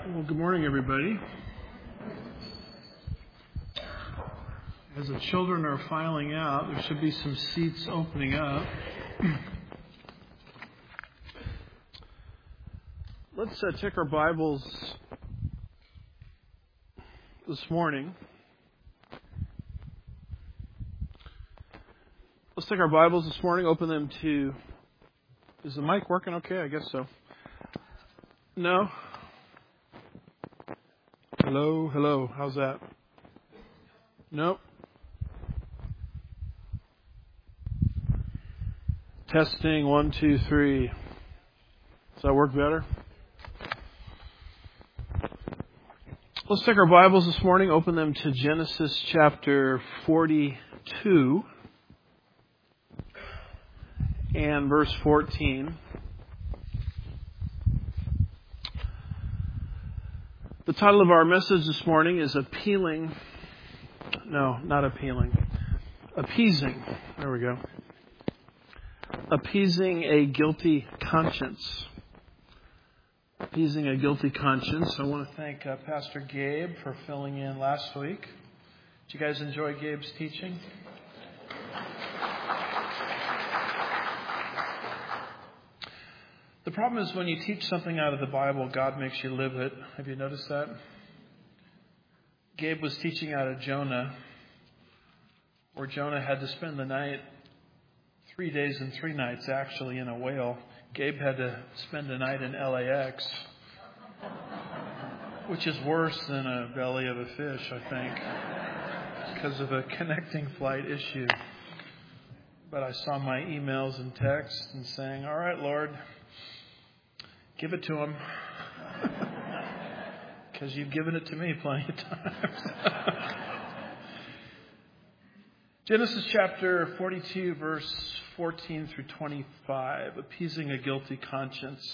Well, good morning, everybody. As the children are filing out, there should be some seats opening up. Let's check our Bibles this morning. Open them to... Is the mic working okay? I guess so. No? Hello. How's that? Nope. Testing, 1, 2, 3. Does that work better? Let's take our Bibles this morning, open them to Genesis chapter 42 and verse 14. The title of our message this morning is Appeasing. There we go. Appeasing a guilty conscience. Appeasing a guilty conscience. I want to thank Pastor Gabe for filling in last week. Did you guys enjoy Gabe's teaching? The problem is when you teach something out of the Bible, God makes you live it. Have you noticed that? Gabe was teaching out of Jonah, where Jonah had to spend the night, 3 days and 3 nights actually, in a whale. Gabe had to spend a night in LAX, which is worse than a belly of a fish, I think, because of a connecting flight issue. But I saw my emails and texts and saying, all right, Lord, give it to him, because you've given it to me plenty of times. Genesis chapter 42, verse 14 through 25, appeasing a guilty conscience.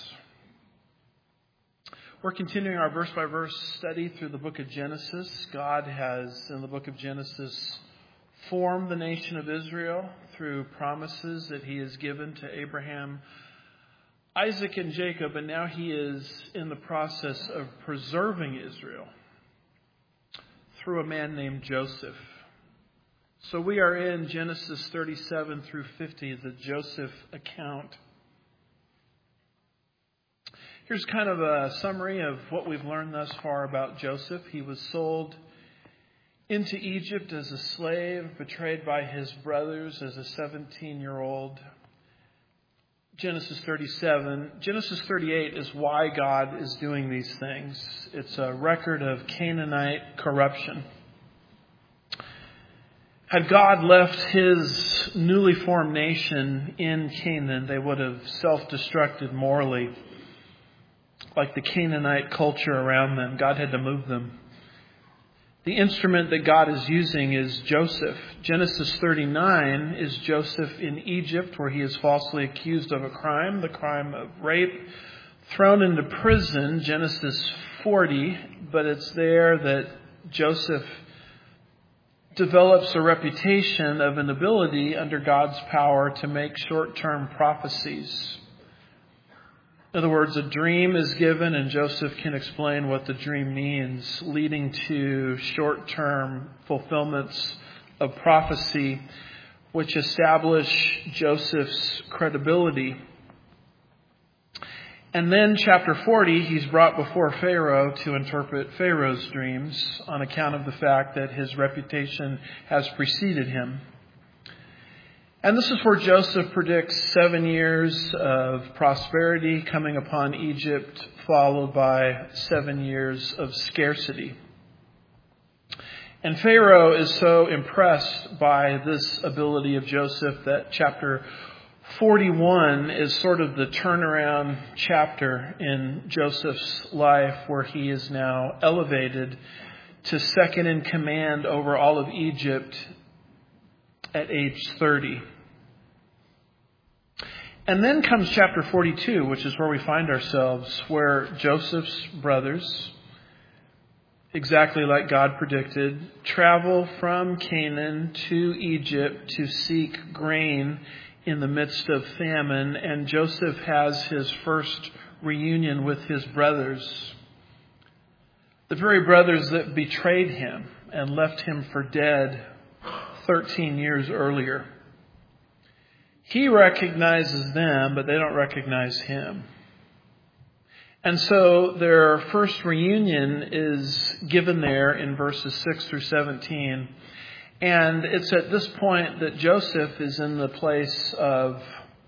We're continuing our verse-by-verse study through the book of Genesis. God has, in the book of Genesis, formed the nation of Israel through promises that he has given to Abraham, Isaac, and Jacob, and now he is in the process of preserving Israel through a man named Joseph. So we are in Genesis 37 through 50, the Joseph account. Here's kind of a summary of what we've learned thus far about Joseph. He was sold into Egypt as a slave, betrayed by his brothers as a 17-year-old. Genesis 37. Genesis 38 is why God is doing these things. It's a record of Canaanite corruption. Had God left his newly formed nation in Canaan, they would have self-destructed morally, like the Canaanite culture around them. God had to move them. The instrument that God is using is Joseph. Genesis 39 is Joseph in Egypt, where he is falsely accused of a crime, the crime of rape, thrown into prison. Genesis 40, but it's there that Joseph develops a reputation of an ability under God's power to make short-term prophecies. In other words, a dream is given and Joseph can explain what the dream means, leading to short-term fulfillments of prophecy, which establish Joseph's credibility. And then chapter 40, he's brought before Pharaoh to interpret Pharaoh's dreams on account of the fact that his reputation has preceded him. And this is where Joseph predicts 7 years of prosperity coming upon Egypt, followed by 7 years of scarcity. And Pharaoh is so impressed by this ability of Joseph that chapter 41 is sort of the turnaround chapter in Joseph's life, where he is now elevated to second in command over all of Egypt at age 30. And then comes chapter 42, which is where we find ourselves, where Joseph's brothers, exactly like God predicted, travel from Canaan to Egypt to seek grain in the midst of famine, and Joseph has his first reunion with his brothers. The very brothers that betrayed him and left him for dead 13 years earlier. He recognizes them, but they don't recognize him. And so their first reunion is given there in verses 6 through 17. And it's at this point that Joseph is in the place of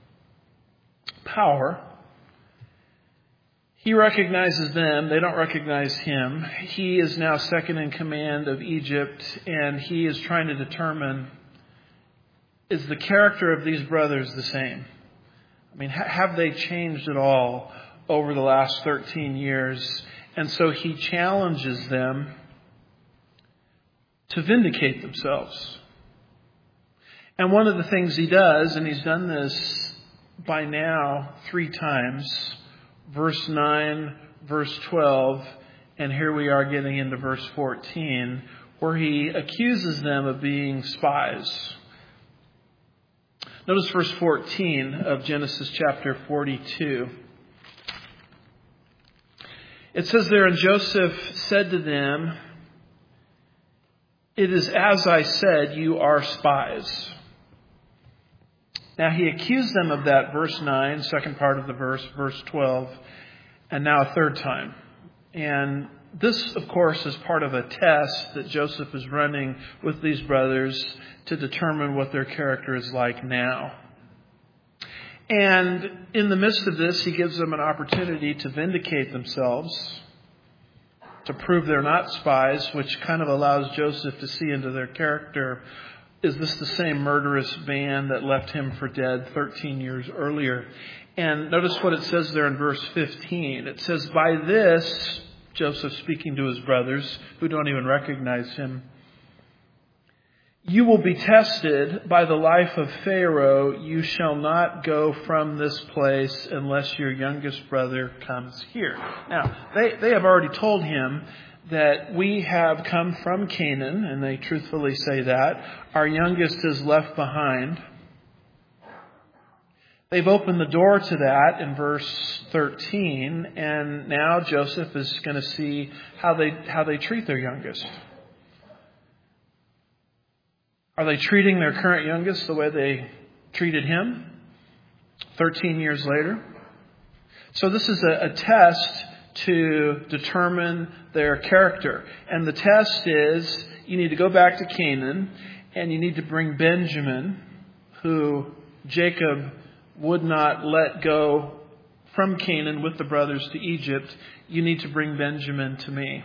power. He recognizes them. They don't recognize him. He is now second in command of Egypt, and he is trying to determine, is the character of these brothers the same? I mean, have they changed at all over the last 13 years? And so he challenges them to vindicate themselves. And one of the things he does, and he's done this by now 3 times, verse 9, verse 12, and here we are getting into verse 14, where he accuses them of being spies. Notice verse 14 of Genesis chapter 42. It says there, and Joseph said to them, "It is as I said, you are spies." Now he accused them of that, verse 9, second part of the verse 12, and now a third time. And this, of course, is part of a test that Joseph is running with these brothers to determine what their character is like now. And in the midst of this, he gives them an opportunity to vindicate themselves, to prove they're not spies, which kind of allows Joseph to see into their character. Is this the same murderous band that left him for dead 13 years earlier? And notice what it says there in verse 15. It says, "By this," Joseph speaking to his brothers who don't even recognize him, "you will be tested by the life of Pharaoh. You shall not go from this place unless your youngest brother comes here." Now, they have already told him that we have come from Canaan, and they truthfully say that. Our youngest is left behind. They've opened the door to that in verse 13, and now Joseph is going to see how they treat their youngest. Are they treating their current youngest the way they treated him 13 years later? So this is a test to determine their character. And the test is, you need to go back to Canaan, and you need to bring Benjamin, who Jacob would not let go from Canaan with the brothers to Egypt. You need to bring Benjamin to me.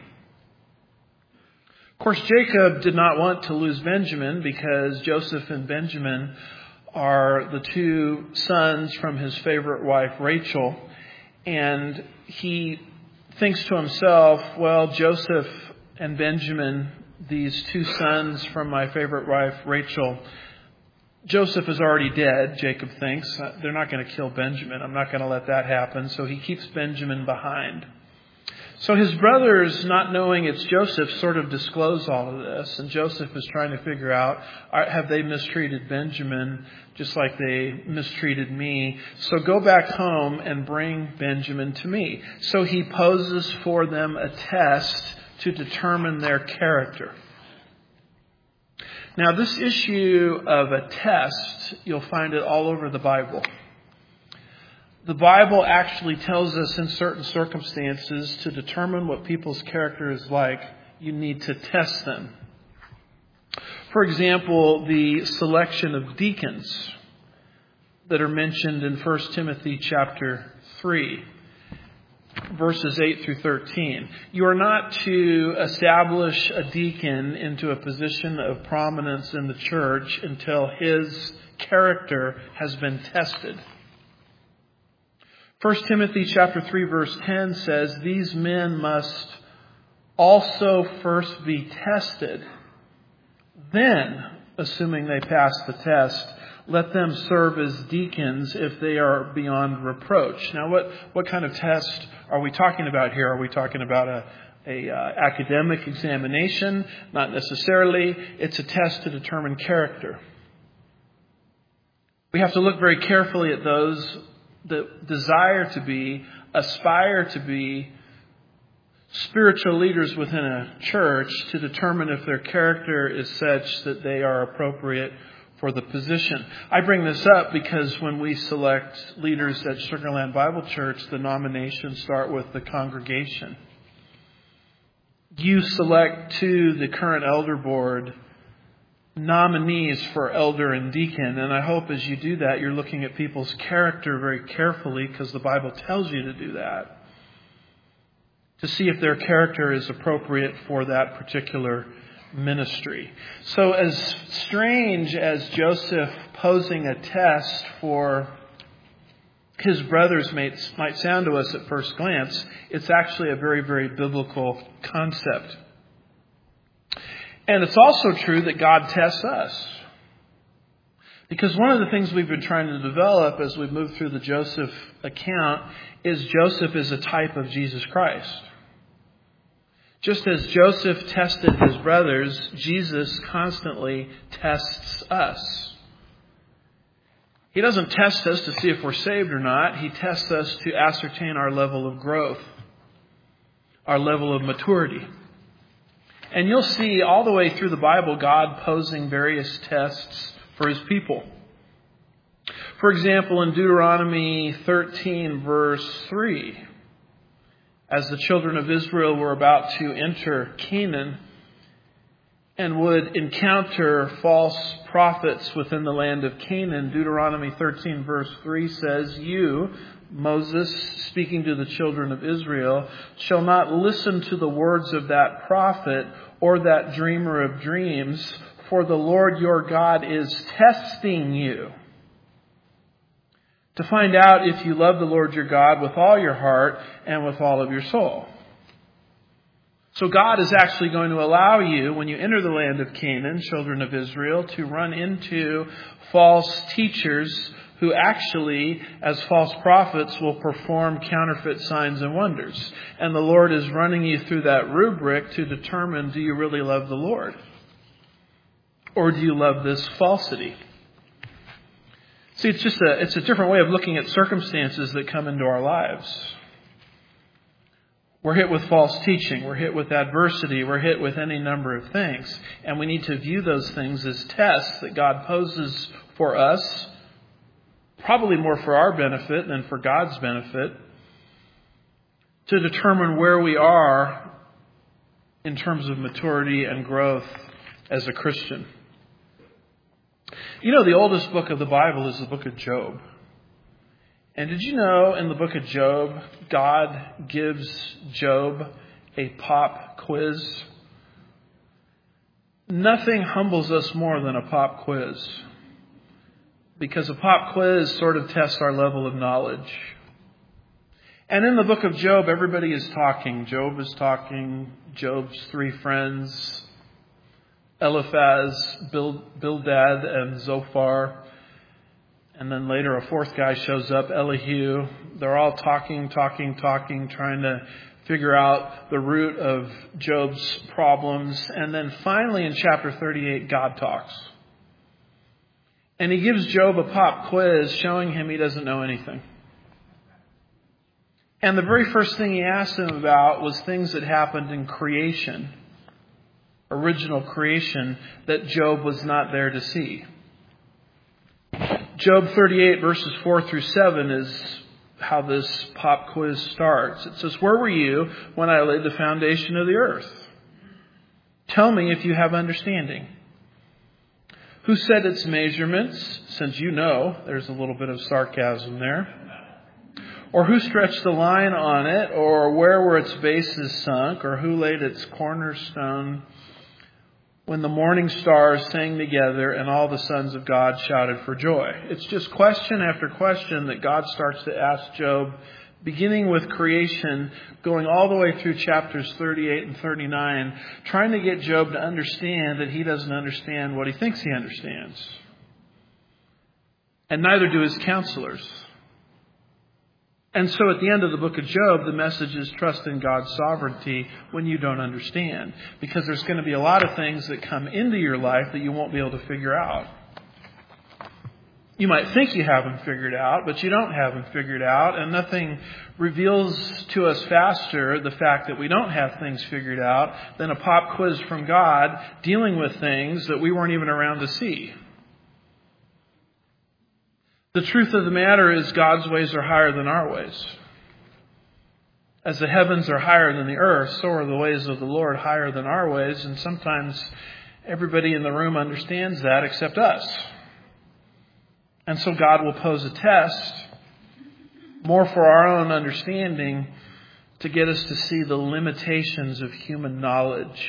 Of course, Jacob did not want to lose Benjamin, because Joseph and Benjamin are the 2 sons from his favorite wife, Rachel. And he thinks to himself, well, Joseph and Benjamin, these 2 sons from my favorite wife, Rachel, Joseph is already dead, Jacob thinks. They're not going to kill Benjamin. I'm not going to let that happen. So he keeps Benjamin behind. So his brothers, not knowing it's Joseph, sort of disclose all of this. And Joseph is trying to figure out, have they mistreated Benjamin just like they mistreated me? So go back home and bring Benjamin to me. So he poses for them a test to determine their character. Now, this issue of a test, you'll find it all over the Bible. The Bible actually tells us in certain circumstances, to determine what people's character is like, you need to test them. For example, the selection of deacons that are mentioned in 1 Timothy chapter 3, verses 8 through 13. You are not to establish a deacon into a position of prominence in the church until his character has been tested. 1 Timothy chapter 3 verse 10 says, "These men must also first be tested. Then, assuming they pass the test, let them serve as deacons if they are beyond reproach." Now, what kind of test are we talking about here? Are we talking about a academic examination? Not necessarily. It's a test to determine character. We have to look very carefully at those that desire to be, aspire to be spiritual leaders within a church to determine if their character is such that they are appropriate for the position. I bring this up because when we select leaders at Sugar Land Bible Church, the nominations start with the congregation. You select to the current elder board nominees for elder and deacon, and I hope as you do that, you're looking at people's character very carefully, because the Bible tells you to do that, to see if their character is appropriate for that particular ministry. So as strange as Joseph posing a test for his brothers might sound to us at first glance, it's actually a very, very biblical concept. And it's also true that God tests us. Because one of the things we've been trying to develop as we've moved through the Joseph account is Joseph is a type of Jesus Christ. Just as Joseph tested his brothers, Jesus constantly tests us. He doesn't test us to see if we're saved or not. He tests us to ascertain our level of growth, our level of maturity. And you'll see all the way through the Bible God posing various tests for his people. For example, in Deuteronomy 13, verse 3, as the children of Israel were about to enter Canaan and would encounter false prophets within the land of Canaan, Deuteronomy 13, verse 3 says, "You, Moses, speaking to the children of Israel, shall not listen to the words of that prophet or that dreamer of dreams, for the Lord your God is testing you to find out if you love the Lord your God with all your heart and with all of your soul." So God is actually going to allow you, when you enter the land of Canaan, children of Israel, to run into false teachers who actually, as false prophets, will perform counterfeit signs and wonders. And the Lord is running you through that rubric to determine, do you really love the Lord? Or do you love this falsity? See, it's a different way of looking at circumstances that come into our lives. We're hit with false teaching. We're hit with adversity. We're hit with any number of things. And we need to view those things as tests that God poses for us, probably more for our benefit than for God's benefit, to determine where we are in terms of maturity and growth as a Christian. You know, the oldest book of the Bible is the book of Job. And did you know in the book of Job, God gives Job a pop quiz? Nothing humbles us more than a pop quiz, because a pop quiz sort of tests our level of knowledge. And in the book of Job, everybody is talking. Job is talking. Job's three friends, Eliphaz, Bildad, and Zophar. And then later a fourth guy shows up, Elihu. They're all talking, trying to figure out the root of Job's problems. And then finally in chapter 38, God talks. And he gives Job a pop quiz showing him he doesn't know anything. And the very first thing he asked him about was things that happened in creation, original creation, that Job was not there to see. Job 38 verses 4 through 7 is how this pop quiz starts. It says, "Where were you when I laid the foundation of the earth? Tell me if you have understanding. Who set its measurements, since you know?" There's a little bit of sarcasm there. "Or who stretched the line on it? Or where were its bases sunk? Or who laid its cornerstone? When the morning stars sang together and all the sons of God shouted for joy." It's just question after question that God starts to ask Job, beginning with creation, going all the way through chapters 38 and 39, trying to get Job to understand that he doesn't understand what he thinks he understands. And neither do his counselors. And so at the end of the book of Job, the message is trust in God's sovereignty when you don't understand. Because there's going to be a lot of things that come into your life that you won't be able to figure out. You might think you have them figured out, but you don't have them figured out, and nothing reveals to us faster the fact that we don't have things figured out than a pop quiz from God dealing with things that we weren't even around to see. The truth of the matter is God's ways are higher than our ways. As the heavens are higher than the earth, so are the ways of the Lord higher than our ways, and sometimes everybody in the room understands that except us. And so God will pose a test, more for our own understanding, to get us to see the limitations of human knowledge.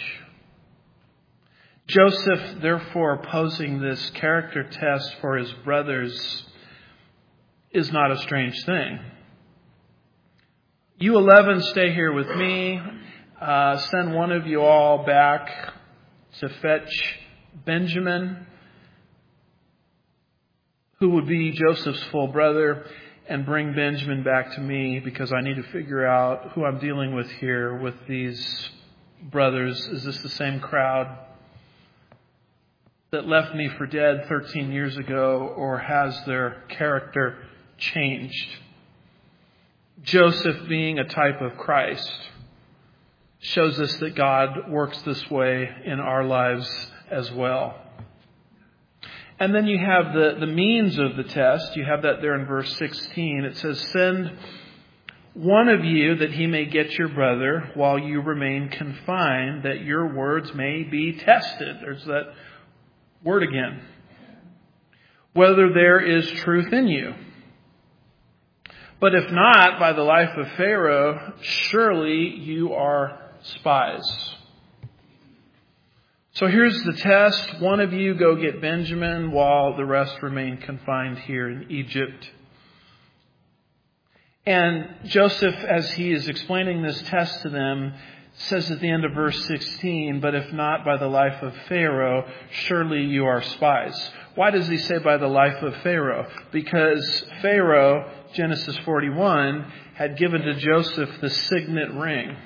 Joseph, therefore, posing this character test for his brothers is not a strange thing. You 11 stay here with me. Send one of you all back to fetch Benjamin, who would be Joseph's full brother, and bring Benjamin back to me, because I need to figure out who I'm dealing with here with these brothers. Is this the same crowd that left me for dead 13 years ago, or has their character changed? Joseph, being a type of Christ, shows us that God works this way in our lives as well. And then you have the means of the test. You have that there in verse 16. It says, "Send one of you that he may get your brother while you remain confined, that your words may be tested." There's that word again. "Whether there is truth in you. But if not, by the life of Pharaoh, surely you are spies." So here's the test. One of you go get Benjamin while the rest remain confined here in Egypt. And Joseph, as he is explaining this test to them, says at the end of verse 16, "But if not by the life of Pharaoh, surely you are spies." Why does he say by the life of Pharaoh? Because Pharaoh, Genesis 41, had given to Joseph the signet ring.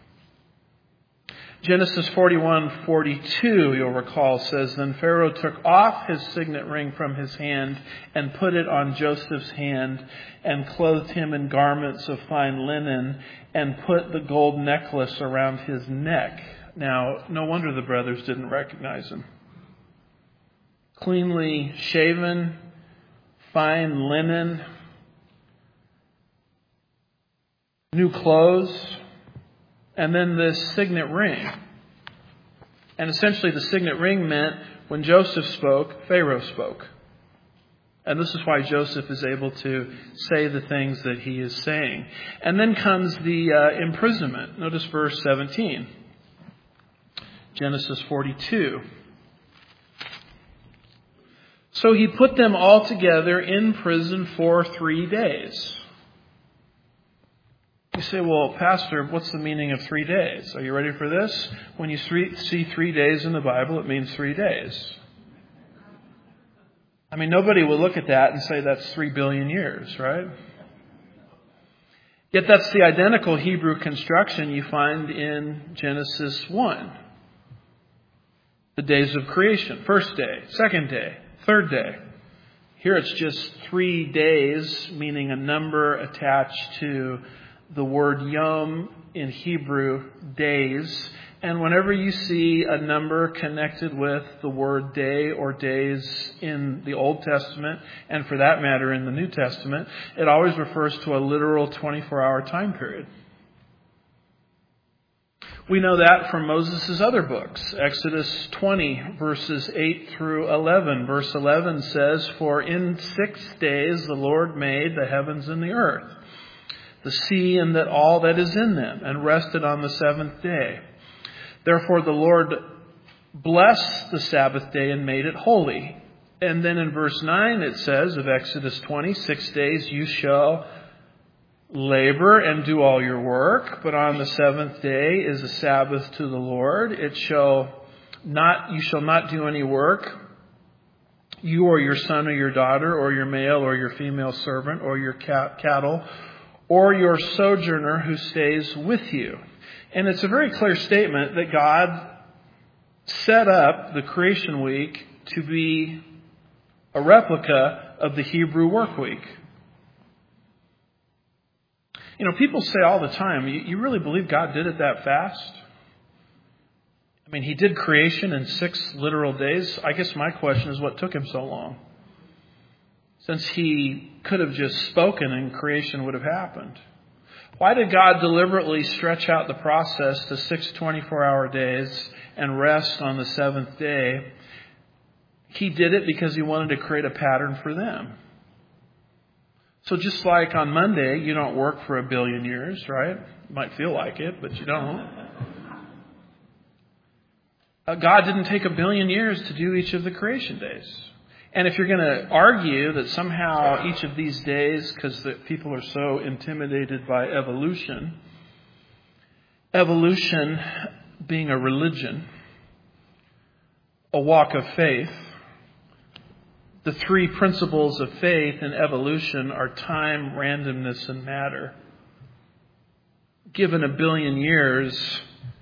Genesis 41:42, you'll recall, says, "Then Pharaoh took off his signet ring from his hand and put it on Joseph's hand and clothed him in garments of fine linen and put the gold necklace around his neck." Now, no wonder the brothers didn't recognize him. Cleanly shaven, fine linen, new clothes, and then this signet ring. And essentially the signet ring meant when Joseph spoke, Pharaoh spoke. And this is why Joseph is able to say the things that he is saying. And then comes the imprisonment. Notice verse 17. Genesis 42. "So he put them all together in prison for 3 days." You say, "Well, Pastor, what's the meaning of 3 days? Are you ready for this? When you see 3 days in the Bible, it means 3 days. I mean, nobody will look at that and say that's 3 billion years, right? Yet that's the identical Hebrew construction you find in Genesis 1. The days of creation. First day, second day, third day. Here it's just 3 days, meaning a number attached to the word yom in Hebrew, days. And whenever you see a number connected with the word day or days in the Old Testament, and for that matter in the New Testament, it always refers to a literal 24-hour time period. We know that from Moses' other books. Exodus 20, verses 8 through 11. Verse 11 says, "For in 6 days the Lord made the heavens and the earth, the sea and that all that is in them, and rested on the 7th day. Therefore the Lord blessed the Sabbath day and made it holy." And then in verse 9 it says of Exodus 20, 6 days you shall labor and do all your work, but on the 7th day is a Sabbath to the Lord. You shall not do any work, you or your son or your daughter or your male or your female servant or your cattle or your sojourner who stays with you. And it's a very clear statement that God set up the creation week to be a replica of the Hebrew work week. You know, people say all the time, you really believe God did it that fast? I mean, he did creation in 6 literal days. I guess my question is, what took him so long? Since he could have just spoken and creation would have happened. Why did God deliberately stretch out the process to 6 24-hour days and rest on the 7th day? He did it because he wanted to create a pattern for them. So just like on Monday, you don't work for 1 billion years, right? You might feel like it, but you don't. God didn't take 1 billion years to do each of the creation days. And if you're going to argue that somehow each of these days, because the people are so intimidated by evolution being a religion, a walk of faith, the 3 principles of faith in evolution are time, randomness, and matter. Given 1 billion years,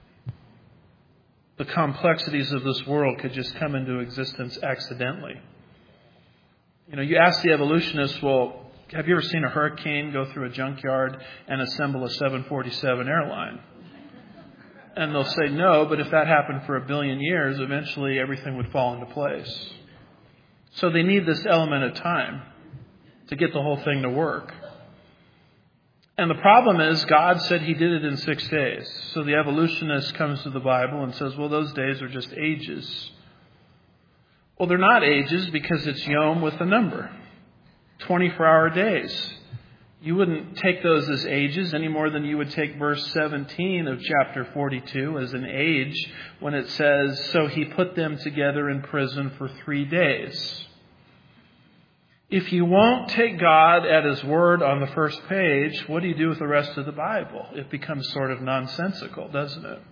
the complexities of this world could just come into existence accidentally. You know, you ask the evolutionists, well, have you ever seen a hurricane go through a junkyard and assemble a 747 airline? And they'll say no, but if that happened for 1 billion years, eventually everything would fall into place. So they need this element of time to get the whole thing to work. And the problem is God said he did it in 6 days. So the evolutionist comes to the Bible and says, well, those days are just ages. Well, they're not ages because it's yom with a number. 24-hour days. You wouldn't take those as ages any more than you would take verse 17 of chapter 42 as an age when it says, so he put them together in prison for 3 days. If you won't take God at his word on the first page, what do you do with the rest of the Bible? It becomes sort of nonsensical, doesn't it?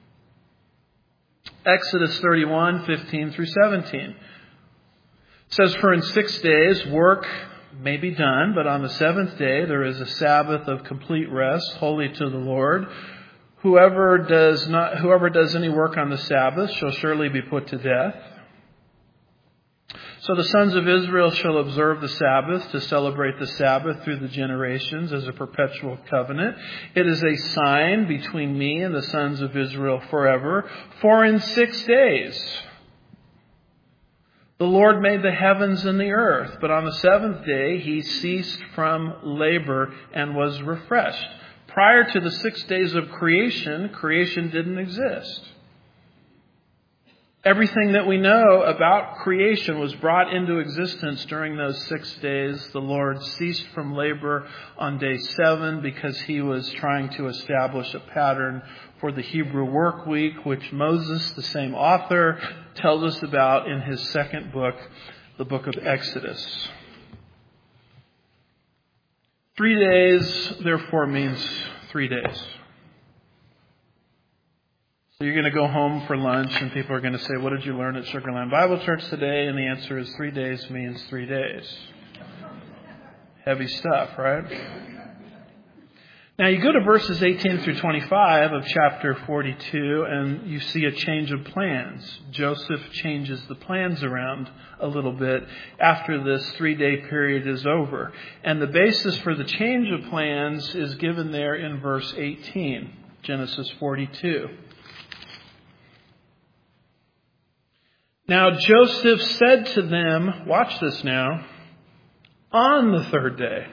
Exodus 31:15 through 17 says, for in 6 days work may be done, but on the 7th day there is a Sabbath of complete rest, holy to the Lord. Whoever does any work on the Sabbath shall surely be put to death. So the sons of Israel shall observe the Sabbath to celebrate the Sabbath through the generations as a perpetual covenant. It is a sign between me and the sons of Israel forever. For in 6 days the Lord made the heavens and the earth, but on the 7th day he ceased from labor and was refreshed. Prior to the 6 days of creation didn't exist. Everything that we know about creation was brought into existence during those 6 days. The Lord ceased from labor on day 7 because he was trying to establish a pattern for the Hebrew work week, which Moses, the same author, tells us about in his 2nd book, the book of Exodus. 3 days, therefore, means 3 days. So you're going to go home for lunch and people are going to say, what did you learn at Sugarland Bible Church today? And the answer is 3 days means 3 days. Heavy stuff, right? Now you go to verses 18 through 25 of chapter 42 and you see a change of plans. Joseph changes the plans around a little bit after this 3-day period is over. And the basis for the change of plans is given there in verse 18, Genesis 42. Now Joseph said to them, watch this now, on the 3rd day,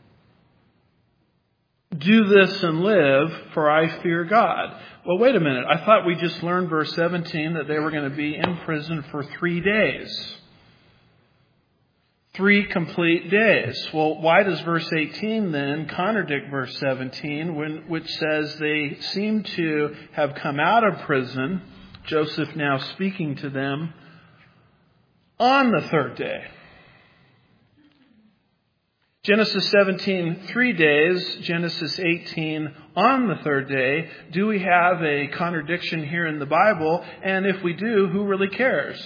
do this and live, for I fear God. Well, wait a minute. I thought we just learned verse 17 that they were going to be in prison for 3 days. 3 complete days. Well, why does verse 18 then contradict verse 17, which says they seem to have come out of prison, Joseph now speaking to them, on the 3rd day? Genesis 17, 3 days. Genesis 18, on the 3rd day. Do we have a contradiction here in the Bible? And if we do, who really cares?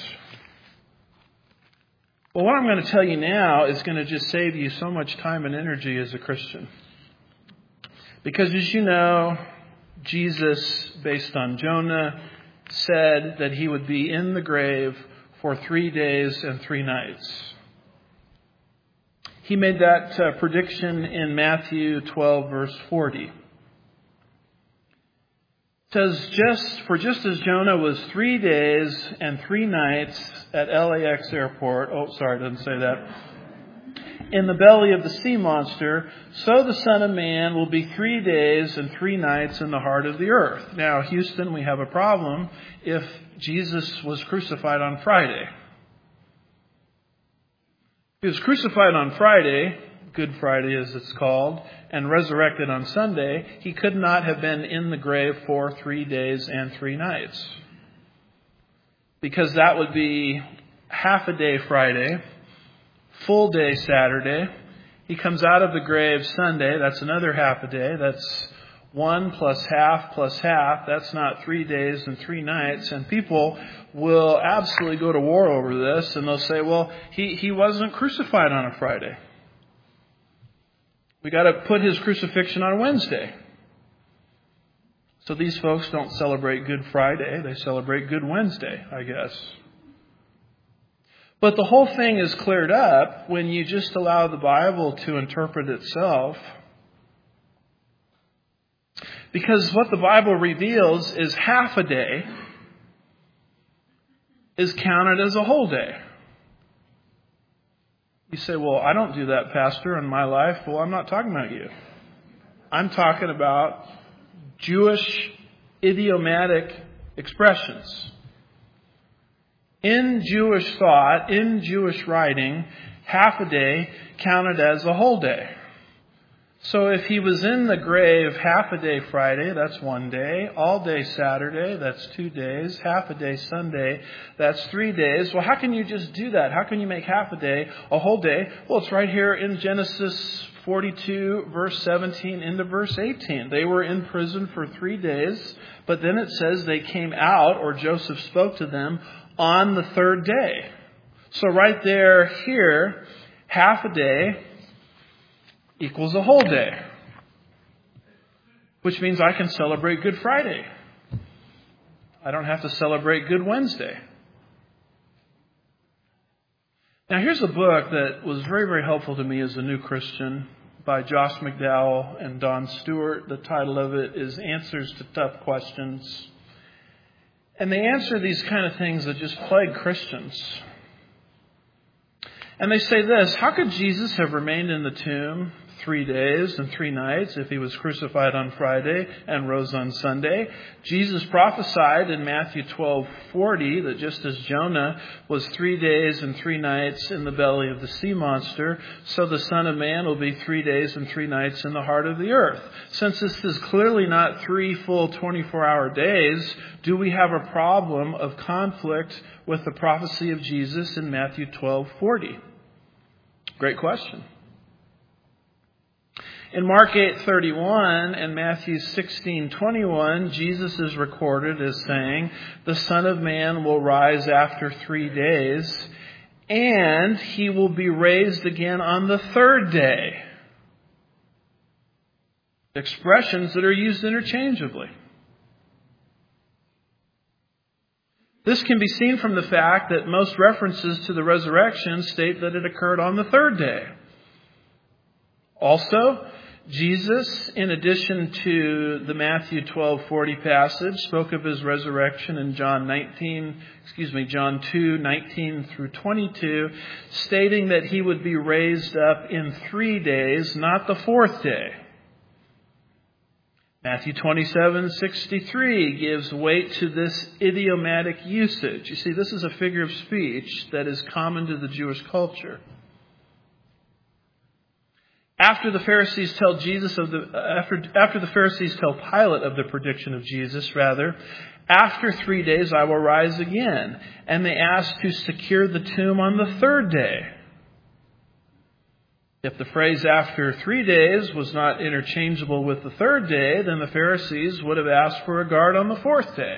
Well, what I'm going to tell you now is going to just save you so much time and energy as a Christian. Because as you know, Jesus, based on Jonah, said that he would be in the grave for 3 days and 3 nights. He made that prediction in Matthew 12, verse 40. It says, just as Jonah was 3 days and 3 nights at LAX airport, it doesn't say that, in the belly of the sea monster, so the Son of Man will be 3 days and 3 nights in the heart of the earth. Now, Houston, we have a problem if Jesus was crucified on Friday. He was crucified on Friday, Good Friday as it's called, and resurrected on Sunday. He could not have been in the grave for 3 days and 3 nights. Because that would be half a day Friday, full day Saturday. He comes out of the grave Sunday. That's another half a day. That's 1 plus half. That's not 3 days and 3 nights. And people will absolutely go to war over this. And they'll say, well, he wasn't crucified on a Friday. We got to put his crucifixion on Wednesday. So these folks don't celebrate Good Friday. They celebrate Good Wednesday, I guess. But the whole thing is cleared up when you just allow the Bible to interpret itself. Because what the Bible reveals is half a day is counted as a whole day. You say, well, I don't do that, Pastor, in my life. Well, I'm not talking about you. I'm talking about Jewish idiomatic expressions. In Jewish thought, in Jewish writing, half a day counted as a whole day. So if he was in the grave half a day Friday, that's 1 day. All day Saturday, that's 2 days. Half a day Sunday, that's 3 days. Well, how can you just do that? How can you make half a day a whole day? Well, it's right here in Genesis 42, verse 17 into verse 18. They were in prison for 3 days, but then it says they came out, or Joseph spoke to them, on the 3rd day. So right there, here, half a day equals a whole day. Which means I can celebrate Good Friday. I don't have to celebrate Good Wednesday. Now here's a book that was very, very helpful to me as a new Christian by Josh McDowell and Don Stewart. The title of it is Answers to Tough Questions. And they answer these kind of things that just plague Christians. And they say this: how could Jesus have remained in the tomb 3 days and 3 nights if he was crucified on Friday and rose on Sunday? Jesus prophesied in Matthew 12:40 that just as Jonah was 3 days and 3 nights in the belly of the sea monster, so the Son of Man will be 3 days and 3 nights in the heart of the earth. Since this is clearly not 3 full 24-hour days, do we have a problem of conflict with the prophecy of Jesus in Matthew 12:40? Great question. In Mark 8:31 and Matthew 16:21, Jesus is recorded as saying, the Son of Man will rise after 3 days, and he will be raised again on the 3rd day. Expressions that are used interchangeably. This can be seen from the fact that most references to the resurrection state that it occurred on the 3rd day. Also, Jesus, in addition to the Matthew 12:40 passage, spoke of his resurrection in John 2:19 through 22, stating that he would be raised up in 3 days, not the 4th day. Matthew 27:63 gives weight to this idiomatic usage. You see, this is a figure of speech that is common to the Jewish culture. After the Pharisees tell Pilate of the prediction of Jesus, after 3 days I will rise again, and they ask to secure the tomb on the 3rd day. If the phrase after 3 days was not interchangeable with the 3rd day, then the Pharisees would have asked for a guard on the 4th day.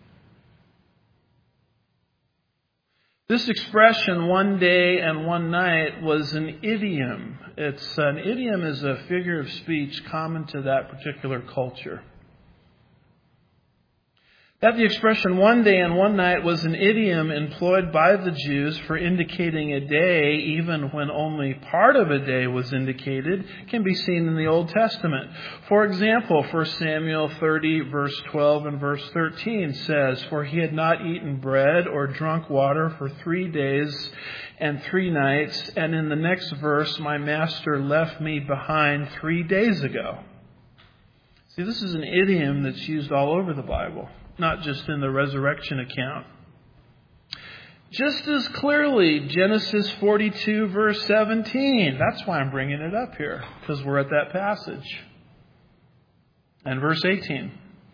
This expression, 1 day and 1 night, was an idiom. An idiom is a figure of speech common to that particular culture. That the expression one day and one night was an idiom employed by the Jews for indicating a day, even when only part of a day was indicated, can be seen in the Old Testament. For example, 1 Samuel 30, verse 12 and verse 13 says, "For he had not eaten bread or drunk water for 3 days and 3 nights, and in the next verse, my master left me behind 3 days ago." See, this is an idiom that's used all over the Bible, not just in the resurrection account. Just as clearly, Genesis 42, verse 17. That's why I'm bringing it up here, because we're at that passage. And verse 18.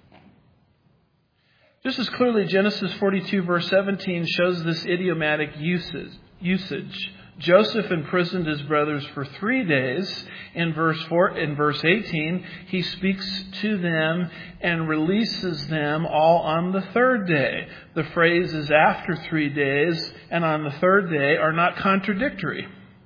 Just as clearly, Genesis 42, verse 17 shows this idiomatic usage. Joseph imprisoned his brothers for 3 days. In verse 18, he speaks to them and releases them all on the third day. The phrases "after 3 days" and "on the third day" are not contradictory,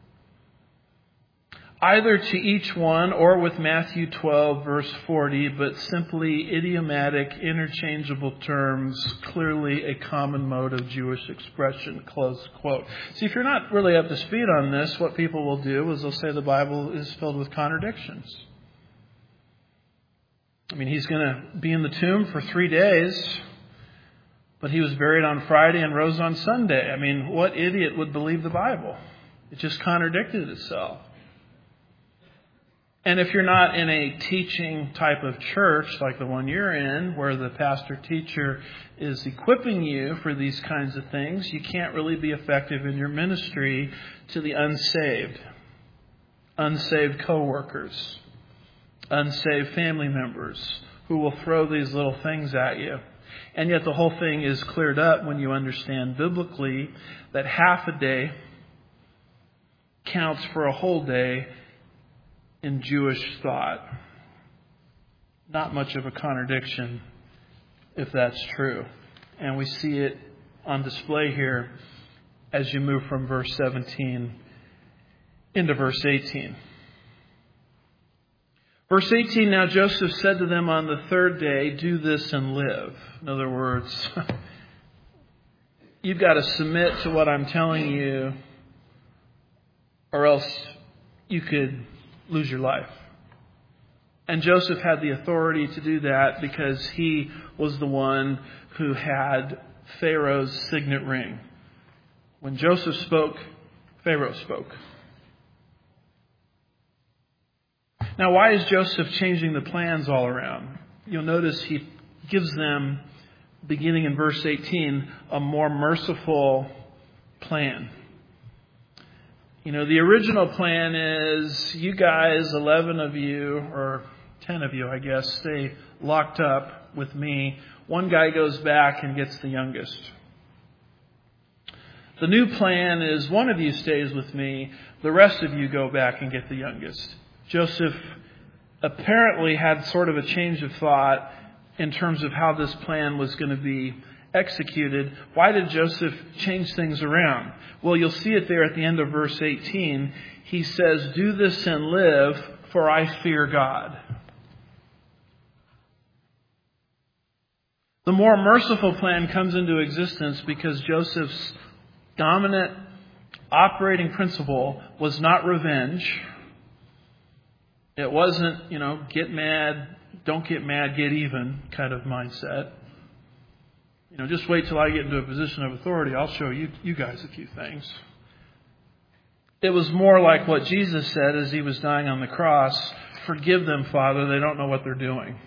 either to each one or with Matthew 12, verse 40, but simply idiomatic, interchangeable terms, clearly a common mode of Jewish expression, close quote. See, if you're not really up to speed on this, what people will do is they'll say the Bible is filled with contradictions. I mean, he's going to be in the tomb for 3 days, but he was buried on Friday and rose on Sunday. I mean, what idiot would believe the Bible? It just contradicted itself. And if you're not in a teaching type of church like the one you're in, where the pastor-teacher is equipping you for these kinds of things, you can't really be effective in your ministry to the unsaved co-workers, unsaved family members who will throw these little things at you. And yet the whole thing is cleared up when you understand biblically that half a day counts for a whole day in Jewish thought. Not much of a contradiction if that's true. And we see it on display here as you move from verse 17 into verse 18. Verse 18, "Now Joseph said to them on the third day, 'Do this and live.'" In other words, you've got to submit to what I'm telling you, or else you could lose your life. And Joseph had the authority to do that because he was the one who had Pharaoh's signet ring. When Joseph spoke, Pharaoh spoke. Now, why is Joseph changing the plans all around? You'll notice he gives them, beginning in verse 18, a more merciful plan. You know, the original plan is you guys, 11 of you, or 10 of you, I guess, stay locked up with me. One guy goes back and gets the youngest. The new plan is one of you stays with me. The rest of you go back and get the youngest. Joseph apparently had sort of a change of thought in terms of how this plan was going to be executed. Why did Joseph change things around? Well, you'll see it there at the end of verse 18. He says, "Do this and live, for I fear God." The more merciful plan comes into existence because Joseph's dominant operating principle was not revenge. It wasn't, get mad, don't get mad, get even kind of mindset. Just wait till I get into a position of authority. I'll show you guys a few things. It was more like what Jesus said as he was dying on the cross. "Forgive them, Father. They don't know what they're doing."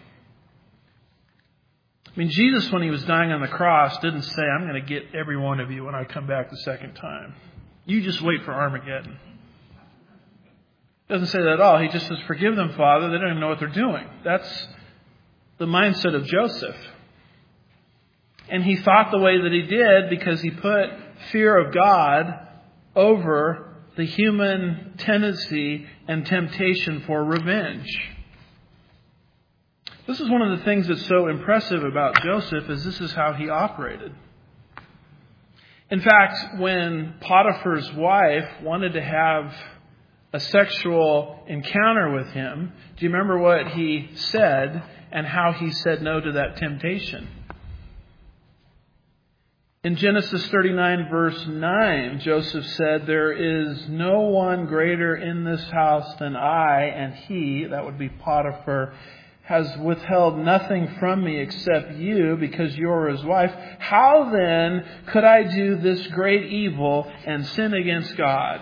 I mean, Jesus, when he was dying on the cross, didn't say, "I'm going to get every one of you when I come back the second time. You just wait for Armageddon." Doesn't say that at all. He just says, "Forgive them, Father. They don't even know what they're doing." That's the mindset of Joseph. And he thought the way that he did because he put fear of God over the human tendency and temptation for revenge. This is one of the things that's so impressive about Joseph, is this is how he operated. In fact, when Potiphar's wife wanted to have a sexual encounter with him, do you remember what he said and how he said no to that temptation? In Genesis 39, verse 9, Joseph said, "There is no one greater in this house than I, and he," that would be Potiphar, "has withheld nothing from me except you, because you are his wife. How then could I do this great evil and sin against God?"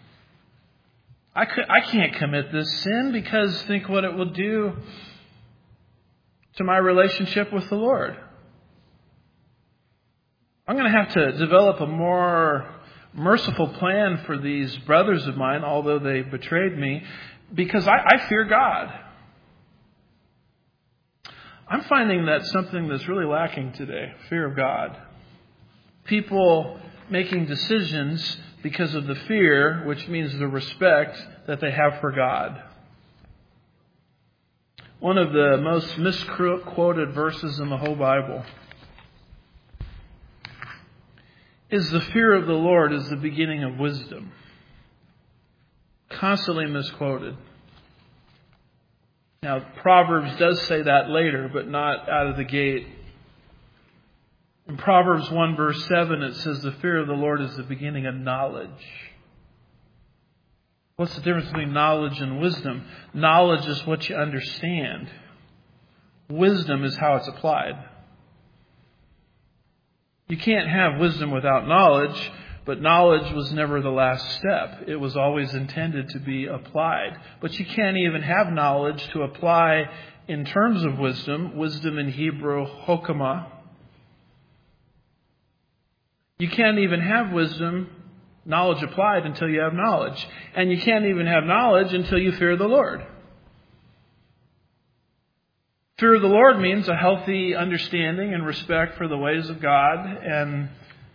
I can't commit this sin because think what it will do to my relationship with the Lord. I'm going to have to develop a more merciful plan for these brothers of mine, although they betrayed me, because I fear God. I'm finding that's something that's really lacking today, fear of God. People making decisions because of the fear, which means the respect that they have for God. One of the most misquoted verses in the whole Bible is the fear of the Lord is the beginning of wisdom. Constantly misquoted. Now, Proverbs does say that later, but not out of the gate. In Proverbs 1 verse 7, it says the fear of the Lord is the beginning of knowledge. What's the difference between knowledge and wisdom? Knowledge is what you understand. Wisdom is how it's applied. You can't have wisdom without knowledge, but knowledge was never the last step. It was always intended to be applied. But you can't even have knowledge to apply in terms of wisdom. Wisdom in Hebrew, hokmah. You can't even have wisdom, knowledge applied, until you have knowledge. And you can't even have knowledge until you fear the Lord. Fear of the Lord means a healthy understanding and respect for the ways of God and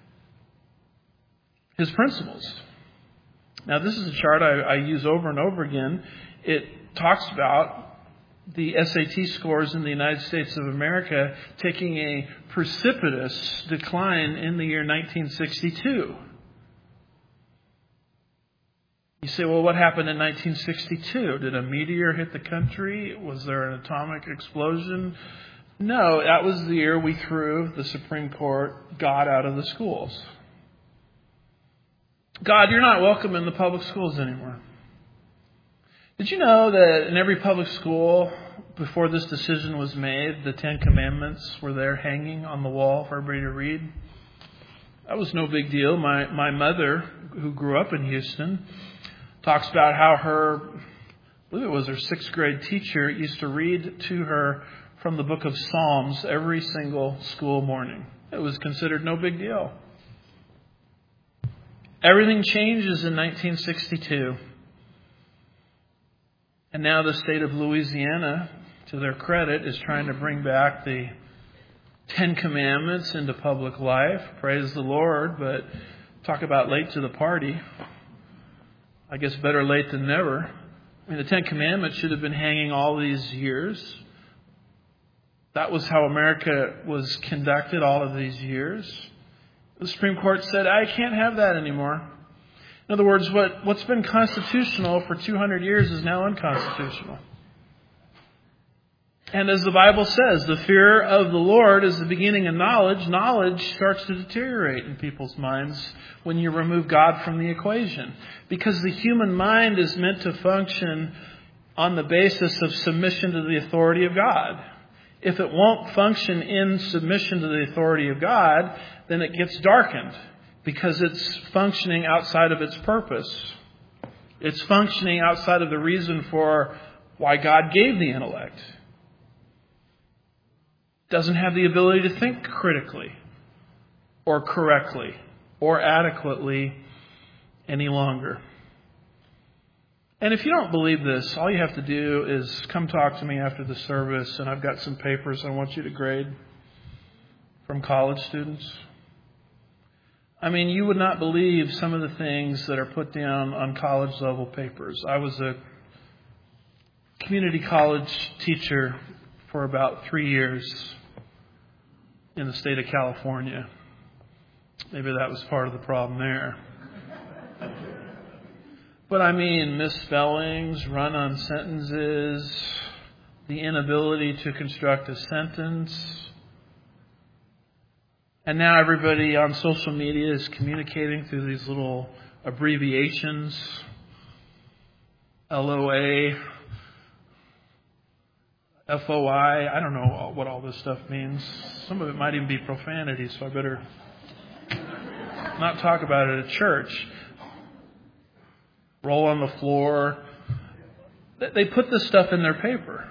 His principles. Now, this is a chart I use over and over again. It talks about the SAT scores in the United States of America taking a precipitous decline in the year 1962. You say, well, what happened in 1962? Did a meteor hit the country? Was there an atomic explosion? No, that was the year we threw the Supreme Court God out of the schools. God, you're not welcome in the public schools anymore. Did you know that in every public school, before this decision was made, the Ten Commandments were there hanging on the wall for everybody to read? That was no big deal. My mother, who grew up in Houston, talks about how I believe it was her 6th grade teacher, used to read to her from the book of Psalms every single school morning. It was considered no big deal. Everything changes in 1962. And now the state of Louisiana, to their credit, is trying to bring back the Ten Commandments into public life. Praise the Lord, but talk about late to the party. I guess better late than never. I mean, the Ten Commandments should have been hanging all these years. That was how America was conducted all of these years. The Supreme Court said, I can't have that anymore. In other words, what's been constitutional for 200 years is now unconstitutional. And as the Bible says, the fear of the Lord is the beginning of knowledge. Knowledge starts to deteriorate in people's minds when you remove God from the equation. Because the human mind is meant to function on the basis of submission to the authority of God. If it won't function in submission to the authority of God, then it gets darkened because it's functioning outside of its purpose. It's functioning outside of the reason for why God gave the intellect. Doesn't have the ability to think critically or correctly or adequately any longer. And if you don't believe this, all you have to do is come talk to me after the service, and I've got some papers I want you to grade from college students. I mean, you would not believe some of the things that are put down on college level papers. I was a community college teacher for about 3 years in the state of California. Maybe that was part of the problem there. But I mean, misspellings, run-on sentences, the inability to construct a sentence. And now everybody on social media is communicating through these little abbreviations. LOA, FOI. I don't know what all this stuff means. Some of it might even be profanity, so I better not talk about it at church. Roll on the floor. They put this stuff in their paper.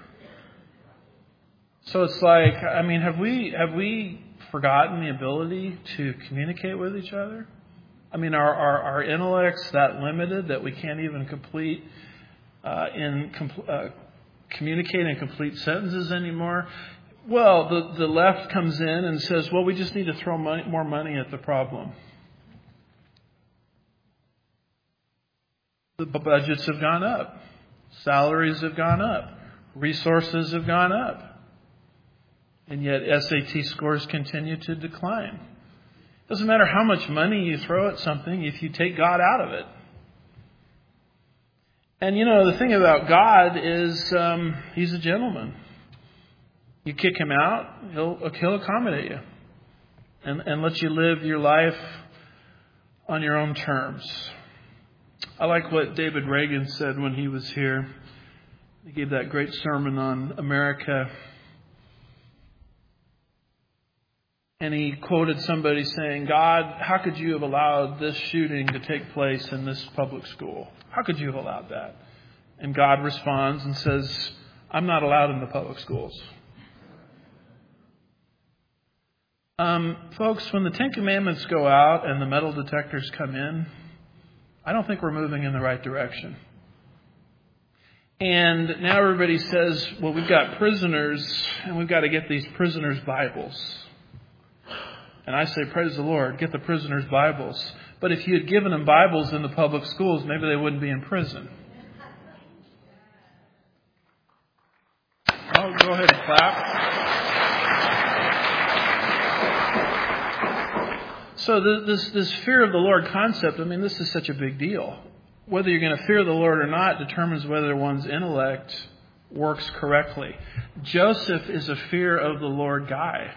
So it's like, I mean, have we forgotten the ability to communicate with each other? I mean, are our intellects that limited that we can't even communicate in complete sentences anymore? Well, the left comes in and says, well, we just need to throw more money at the problem. The budgets have gone up. Salaries have gone up. Resources have gone up. And yet SAT scores continue to decline. It doesn't matter how much money you throw at something if you take God out of it. And the thing about God is He's a gentleman. You kick Him out, He'll accommodate you and let you live your life on your own terms. I like what David Reagan said when he was here. He gave that great sermon on America. And he quoted somebody saying, God, how could you have allowed this shooting to take place in this public school? How could you have allowed that? And God responds and says, I'm not allowed in the public schools. Folks, when the Ten Commandments go out and the metal detectors come in, I don't think we're moving in the right direction. And now everybody says, well, we've got prisoners and we've got to get these prisoners' Bibles. And I say, praise the Lord, get the prisoners' Bibles. But if you had given them Bibles in the public schools, maybe they wouldn't be in prison. Oh, go ahead and clap. So this fear of the Lord concept, I mean, this is such a big deal. Whether you're going to fear the Lord or not determines whether one's intellect works correctly. Joseph is a fear of the Lord guy.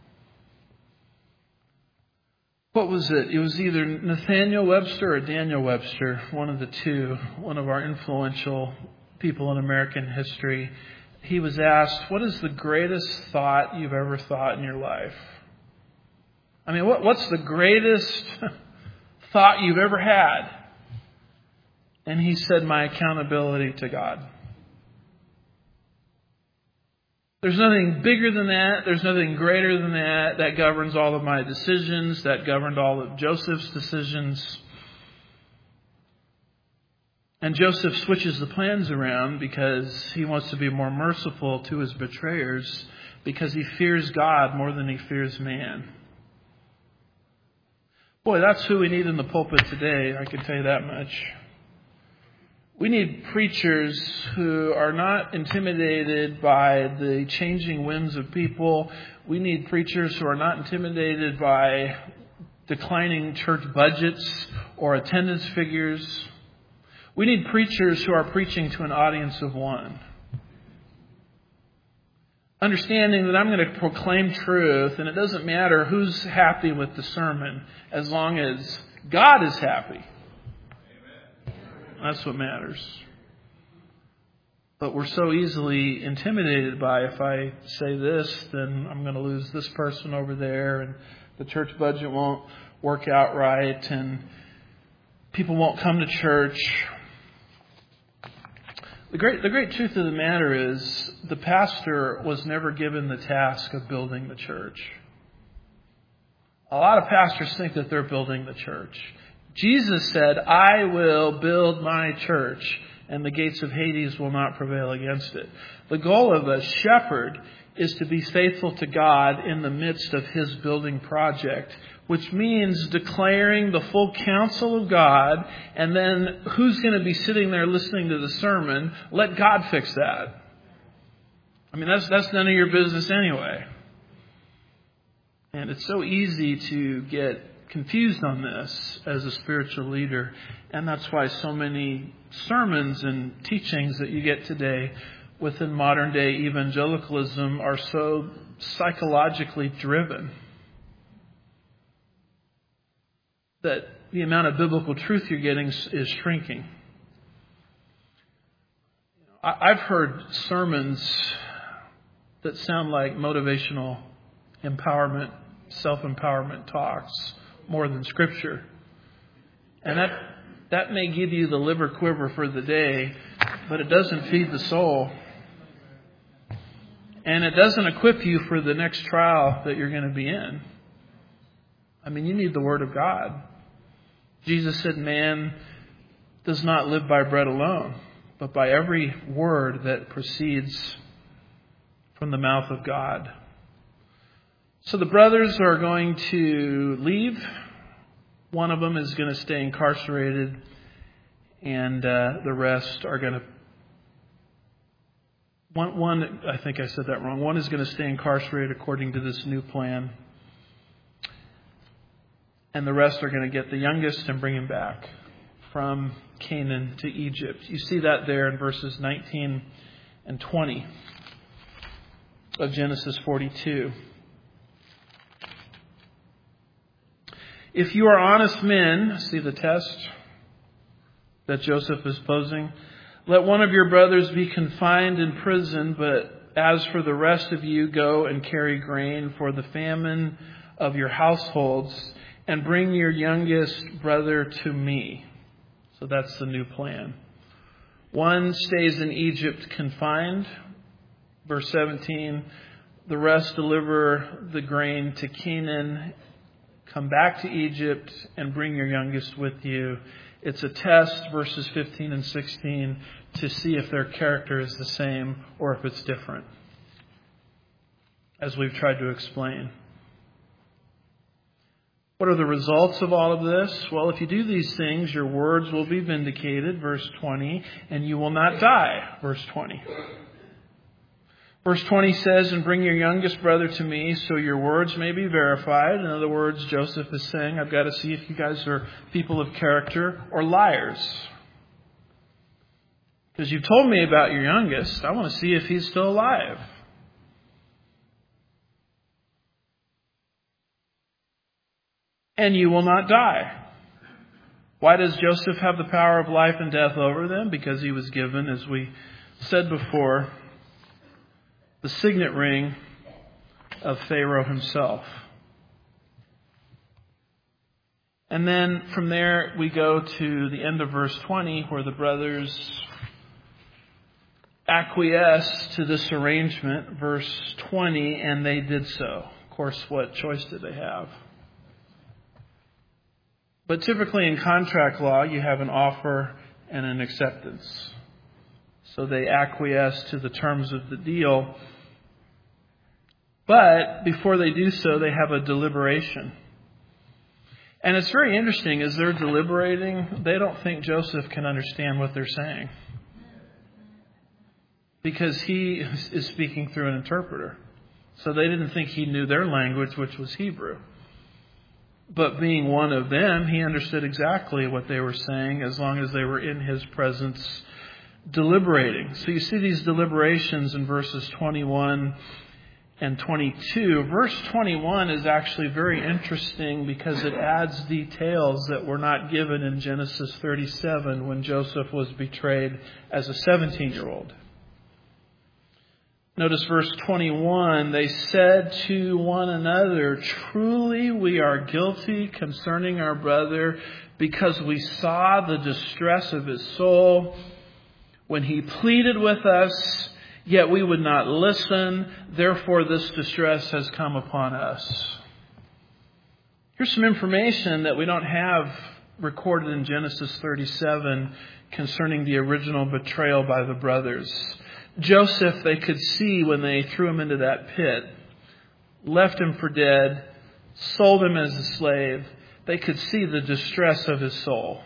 What was it? It was either Nathaniel Webster or Daniel Webster, one of the two, one of our influential people in American history. He was asked, what is the greatest thought you've ever thought in your life? I mean, what's the greatest thought you've ever had? And he said, my accountability to God. There's nothing bigger than that. There's nothing greater than that. That governs all of my decisions. That governed all of Joseph's decisions. And Joseph switches the plans around because he wants to be more merciful to his betrayers because he fears God more than he fears man. Boy, that's who we need in the pulpit today. I can tell you that much. We need preachers who are not intimidated by the changing whims of people. We need preachers who are not intimidated by declining church budgets or attendance figures. We need preachers who are preaching to an audience of one. Understanding that I'm going to proclaim truth, and it doesn't matter who's happy with the sermon as long as God is happy. That's what matters. But we're so easily intimidated by, if I say this, then I'm going to lose this person over there, and the church budget won't work out right, and people won't come to church. The great truth of the matter is the pastor was never given the task of building the church. A lot of pastors think that they're building the church. Jesus said, I will build my church, and the gates of Hades will not prevail against it. The goal of a shepherd is to be faithful to God in the midst of his building project, which means declaring the full counsel of God, and then who's going to be sitting there listening to the sermon? Let God fix that. I mean, that's none of your business anyway. And it's so easy to get confused on this as a spiritual leader. And that's why so many sermons and teachings that you get today within modern day evangelicalism are so psychologically driven. that the amount of biblical truth you're getting is shrinking. I've heard sermons that sound like motivational empowerment, self-empowerment talks more than Scripture. And that may give you the liver quiver for the day, but it doesn't feed the soul. And it doesn't equip you for the next trial that you're going to be in. I mean, you need the Word of God. Jesus said, man does not live by bread alone, but by every word that proceeds from the mouth of God. So the brothers are going to leave. One of them is going to stay incarcerated, and the rest are going to... One, I think I said that wrong. One is going to stay incarcerated according to this new plan. And the rest are going to get the youngest and bring him back from Canaan to Egypt. You see that there in verses 19 and 20 of Genesis 42. If you are honest men, see the test that Joseph is posing, let one of your brothers be confined in prison, but as for the rest of you, go and carry grain for the famine of your households, and bring your youngest brother to me. So that's the new plan. One stays in Egypt confined. Verse 17, the rest deliver the grain to Canaan. Come back to Egypt and bring your youngest with you. It's a test, verses 15 and 16, to see if their character is the same or if it's different, as we've tried to explain. What are the results of all of this? Well, if you do these things, your words will be vindicated, verse 20, and you will not die, verse 20. Verse 20 says, and bring your youngest brother to me so your words may be verified. In other words, Joseph is saying, I've got to see if you guys are people of character or liars. Because you told me about your youngest. I want to see if he's still alive. And you will not die. Why does Joseph have the power of life and death over them? Because he was given, as we said before, the signet ring of Pharaoh himself. And then from there we go to the end of verse 20, where the brothers acquiesce to this arrangement. Verse 20, and they did so. Of course, what choice did they have? But typically in contract law, you have an offer and an acceptance. So they acquiesce to the terms of the deal. But before they do so, they have a deliberation. And it's very interesting, as they're deliberating, they don't think Joseph can understand what they're saying, because he is speaking through an interpreter. So they didn't think he knew their language, which was Hebrew. But being one of them, he understood exactly what they were saying as long as they were in his presence deliberating. So you see these deliberations in verses 21 and 22. Verse 21 is actually very interesting because it adds details that were not given in Genesis 37 when Joseph was betrayed as a 17-year-old. Notice verse 21, they said to one another, truly we are guilty concerning our brother, because we saw the distress of his soul when he pleaded with us, yet we would not listen. Therefore this distress has come upon us. Here's some information that we don't have recorded in Genesis 37 concerning the original betrayal by the brothers. Joseph, they could see when they threw him into that pit, left him for dead, sold him as a slave. They could see the distress of his soul.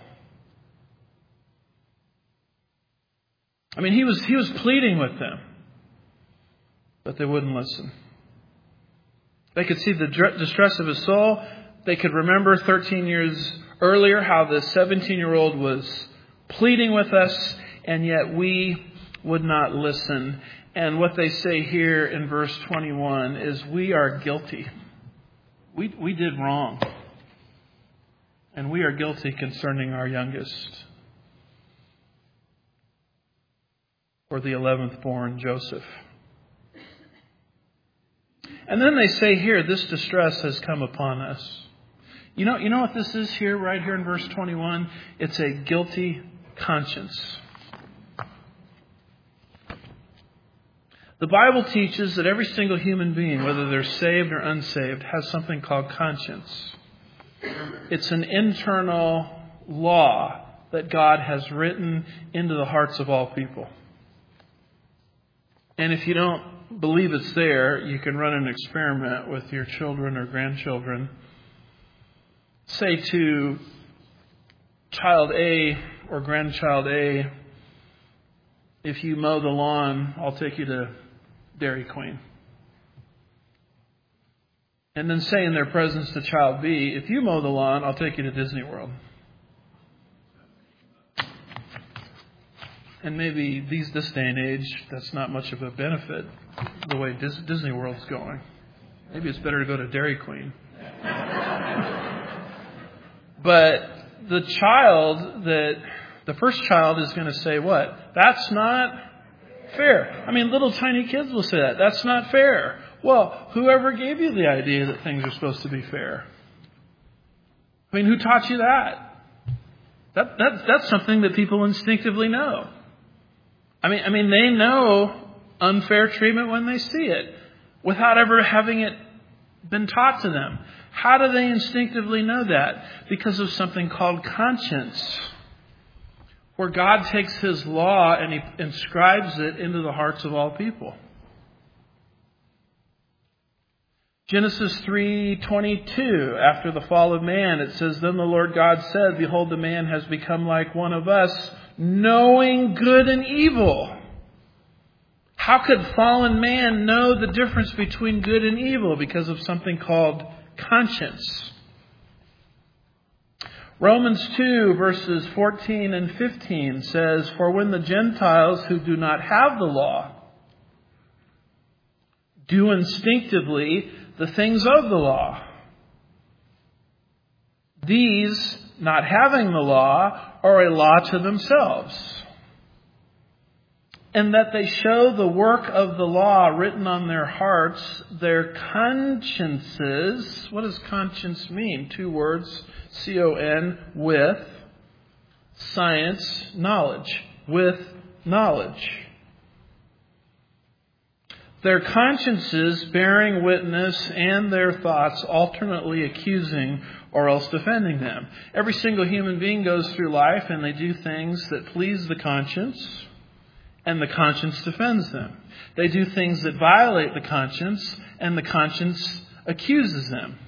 I mean, he was pleading with them, but they wouldn't listen. They could see the distress of his soul. They could remember 13 years earlier how the 17-year-old was pleading with us, and yet we would not listen. And what they say here in verse 21 is, we are guilty. We did wrong. And we are guilty concerning our youngest, or the 11th born, Joseph. And then they say here, this distress has come upon us. You know what this is here, right here in verse 21? It's a guilty conscience. The Bible teaches that every single human being, whether they're saved or unsaved, has something called conscience. It's an internal law that God has written into the hearts of all people. And if you don't believe it's there, you can run an experiment with your children or grandchildren. Say to child A or grandchild A, if you mow the lawn, I'll take you to Dairy Queen. And then say in their presence to child B, if you mow the lawn, I'll take you to Disney World. And maybe this day and age, that's not much of a benefit, the way Disney World's going. Maybe it's better to go to Dairy Queen. But the first child is going to say what? That's not fair. I mean, little tiny kids will say that. That's not fair. Well, whoever gave you the idea that things are supposed to be fair? I mean, who taught you that? That's something that people instinctively know. I mean, they know unfair treatment when they see it without ever having it been taught to them. How do they instinctively know that? Because of something called conscience, where God takes His law and He inscribes it into the hearts of all people. Genesis 3:22, after the fall of man, it says, Then the Lord God said, Behold, the man has become like one of us, knowing good and evil. How could fallen man know the difference between good and evil? Because of something called conscience. Romans 2 verses 14 and 15 says, For when the Gentiles who do not have the law do instinctively the things of the law, these, not having the law, are a law to themselves, and that they show the work of the law written on their hearts, their consciences. What does conscience mean? 2 words, C-O-N, with, science, knowledge, with knowledge. Their consciences bearing witness and their thoughts alternately accusing or else defending them. Every single human being goes through life and they do things that please the conscience, and the conscience defends them. They do things that violate the conscience, and the conscience accuses them.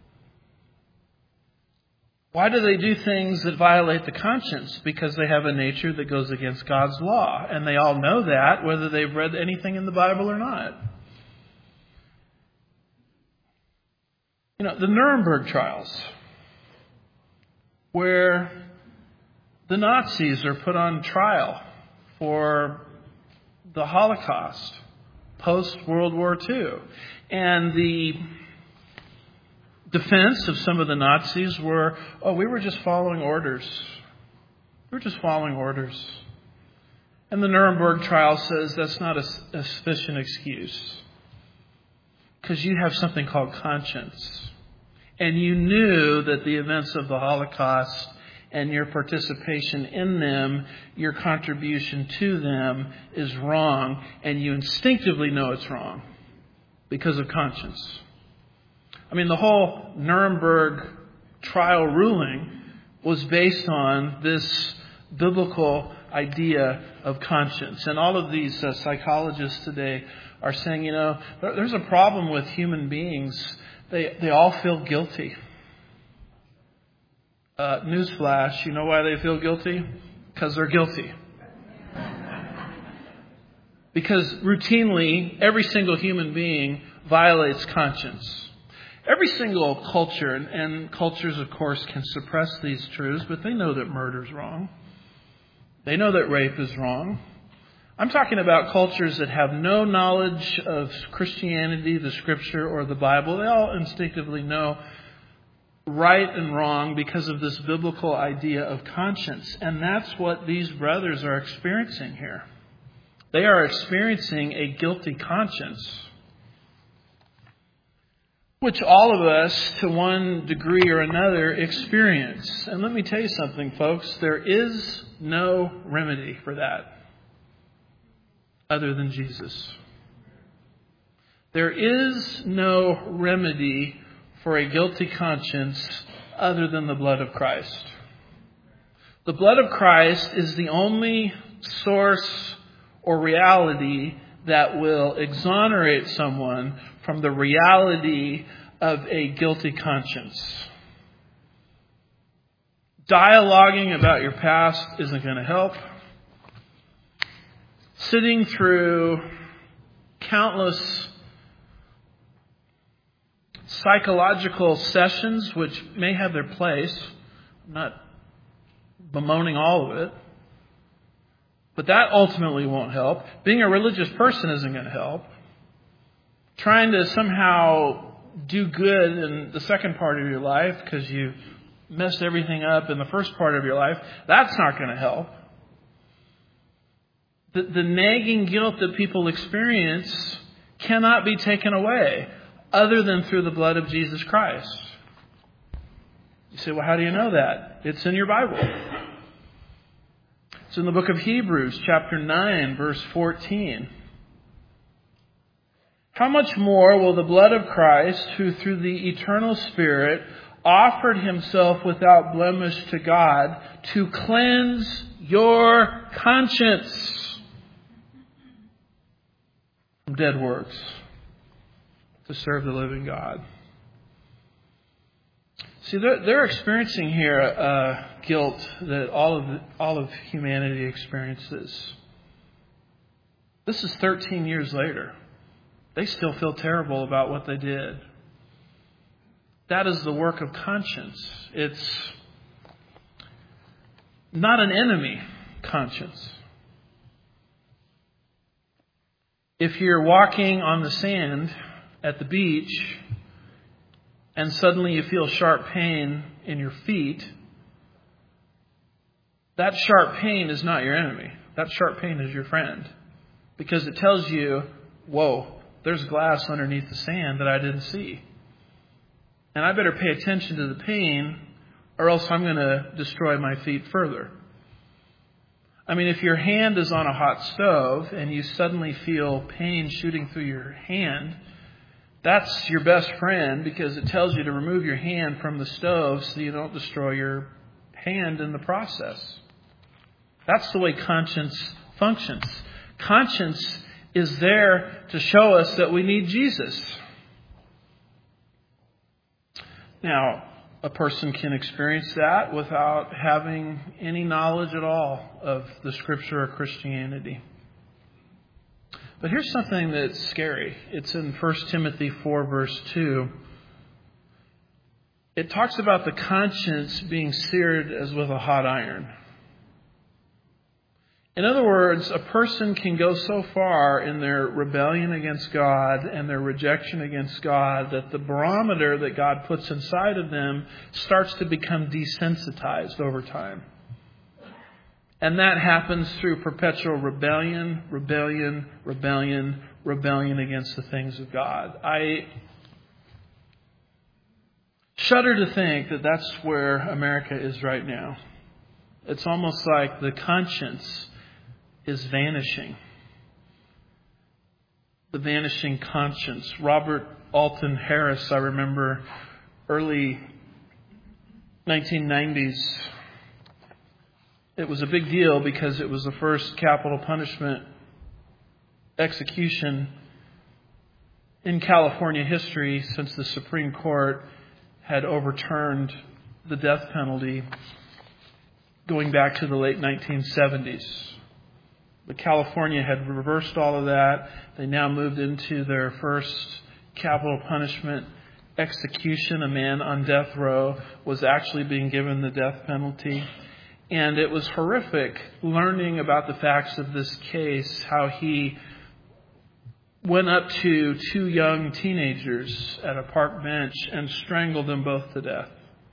Why do they do things that violate the conscience? Because they have a nature that goes against God's law. And they all know that, whether they've read anything in the Bible or not. You know, the Nuremberg trials, where the Nazis are put on trial for the Holocaust, post-World War II. And the defense of some of the Nazis were, we were just following orders. We were just following orders. And the Nuremberg trial says that's not a sufficient excuse, because you have something called conscience. And you knew that the events of the Holocaust and your participation in them, your contribution to them is wrong, and you instinctively know it's wrong because of conscience. I mean, the whole Nuremberg trial ruling was based on this biblical idea of conscience. And all of these psychologists today are saying, there's a problem with human beings. They all feel guilty. Newsflash, you know why they feel guilty? Because they're guilty. Because routinely, every single human being violates conscience. Every single culture, and cultures, of course, can suppress these truths, but they know that murder is wrong. They know that rape is wrong. I'm talking about cultures that have no knowledge of Christianity, the Scripture, or the Bible. They all instinctively know right and wrong because of this biblical idea of conscience. And that's what these brothers are experiencing here. They are experiencing a guilty conscience, which all of us, to one degree or another, experience. And let me tell you something, folks. There is no remedy for that other than Jesus. There is no remedy for a guilty conscience other than the blood of Christ. The blood of Christ is the only source or reality that will exonerate someone from the reality of a guilty conscience. Dialoguing about your past isn't going to help. Sitting through countless psychological sessions, which may have their place. I'm not bemoaning all of it. But that ultimately won't help. Being a religious person isn't going to help. Trying to somehow do good in the second part of your life because you messed everything up in the first part of your life, that's not going to help. The nagging guilt that people experience cannot be taken away other than through the blood of Jesus Christ. You say, well, how do you know that? It's in your Bible. It's in the book of Hebrews, chapter 9, verse 14. How much more will the blood of Christ, who through the eternal Spirit offered himself without blemish to God, to cleanse your conscience from dead works, to serve the living God? See, they're experiencing here guilt that all of humanity experiences. This is 13 years later. They still feel terrible about what they did. That is the work of conscience. It's not an enemy conscience. If you're walking on the sand at the beach and suddenly you feel sharp pain in your feet, that sharp pain is not your enemy. That sharp pain is your friend. Because it tells you, whoa, there's glass underneath the sand that I didn't see. And I better pay attention to the pain or else I'm going to destroy my feet further. I mean, if your hand is on a hot stove and you suddenly feel pain shooting through your hand, that's your best friend because it tells you to remove your hand from the stove so you don't destroy your hand in the process. That's the way conscience functions. Conscience is there to show us that we need Jesus. Now, a person can experience that without having any knowledge at all of the Scripture or Christianity. But here's something that's scary. It's in 1 Timothy 4, verse 2. It talks about the conscience being seared as with a hot iron. In other words, a person can go so far in their rebellion against God and their rejection against God that the barometer that God puts inside of them starts to become desensitized over time. And that happens through perpetual rebellion against the things of God. I shudder to think that that's where America is right now. It's almost like the conscience is vanishing. The vanishing conscience. Robert Alton Harris, I remember early 1990s. It was a big deal because it was the first capital punishment execution in California history since the Supreme Court had overturned the death penalty going back to the late 1970s. But California had reversed all of that. They now moved into their first capital punishment execution. A man on death row was actually being given the death penalty. And it was horrific learning about the facts of this case, how he went up to two young teenagers at a park bench and strangled them both to death.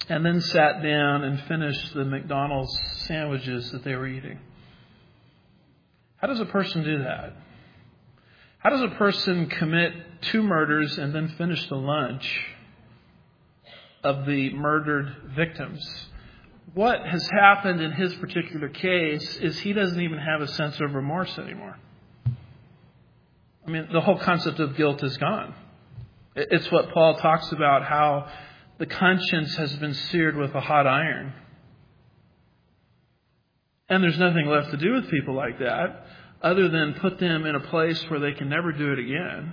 and then sat down and finished the McDonald's sandwiches that they were eating. How does a person do that? How does a person commit 2 murders and then finish the lunch of the murdered victims? What has happened in his particular case is he doesn't even have a sense of remorse anymore. I mean, the whole concept of guilt is gone. It's what Paul talks about, how the conscience has been seared with a hot iron. And there's nothing left to do with people like that other than put them in a place where they can never do it again.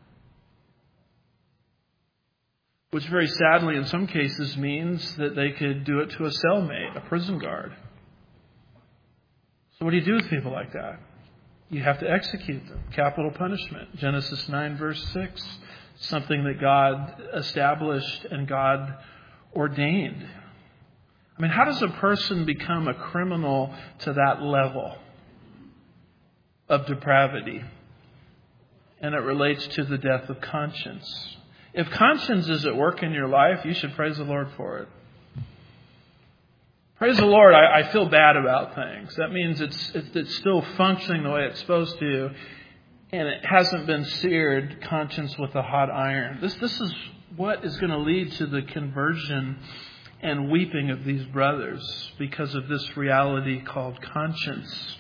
Which very sadly in some cases means that they could do it to a cellmate, a prison guard. So what do you do with people like that? You have to execute them. Capital punishment. Genesis 9 verse 6. Something that God established and God ordained. I mean, how does a person become a criminal to that level of depravity? And it relates to the death of conscience. If conscience is at work in your life, you should praise the Lord for it. Praise the Lord, I feel bad about things. That means it's still functioning the way it's supposed to, and it hasn't been seared conscience with a hot iron. This is what is going to lead to the conversion and weeping of these brothers because of this reality called conscience.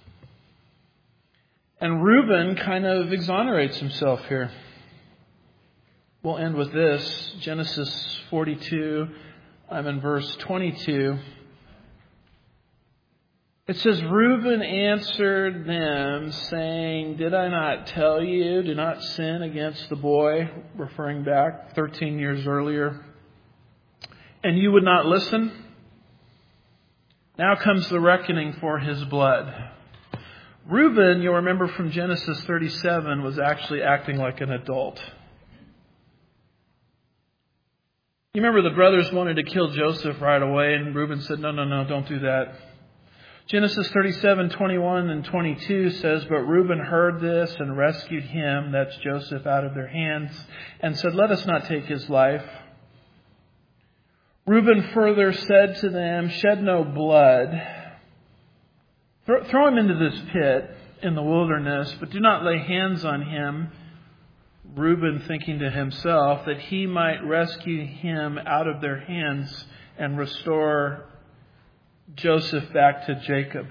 And Reuben kind of exonerates himself here. We'll end with this. Genesis 42, I'm in verse 22. It says, Reuben answered them, saying, Did I not tell you, do not sin against the boy, referring back 13 years earlier, and you would not listen? Now comes the reckoning for his blood. Reuben, you'll remember from Genesis 37, was actually acting like an adult. You remember the brothers wanted to kill Joseph right away, and Reuben said, No, don't do that. Genesis 37, 21 and 22 says, But Reuben heard this and rescued him, that's Joseph, out of their hands, and said, Let us not take his life. Reuben further said to them, Shed no blood. Throw him into this pit in the wilderness, but do not lay hands on him. Reuben thinking to himself that he might rescue him out of their hands and restore Joseph back to Jacob.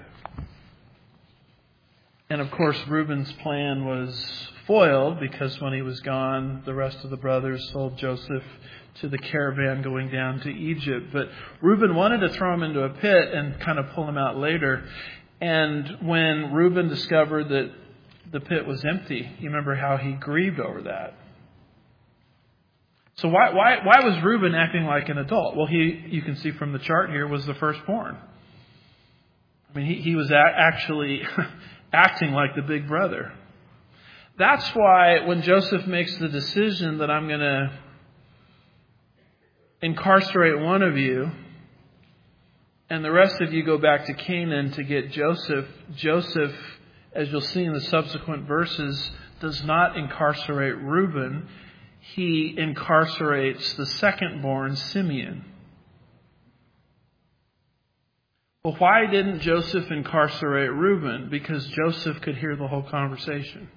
And of course, Reuben's plan was foiled because when he was gone, the rest of the brothers sold Joseph to the caravan going down to Egypt. But Reuben wanted to throw him into a pit and kind of pull him out later. And when Reuben discovered that the pit was empty, you remember how he grieved over that. So why was Reuben acting like an adult? Well, you can see from the chart here, was the firstborn. I mean, he was actually acting like the big brother. That's why when Joseph makes the decision that I'm going to incarcerate one of you and the rest of you go back to Canaan to get Joseph, as you'll see in the subsequent verses, does not incarcerate Reuben. He incarcerates the second-born, Simeon. Well, why didn't Joseph incarcerate Reuben? Because Joseph could hear the whole conversation.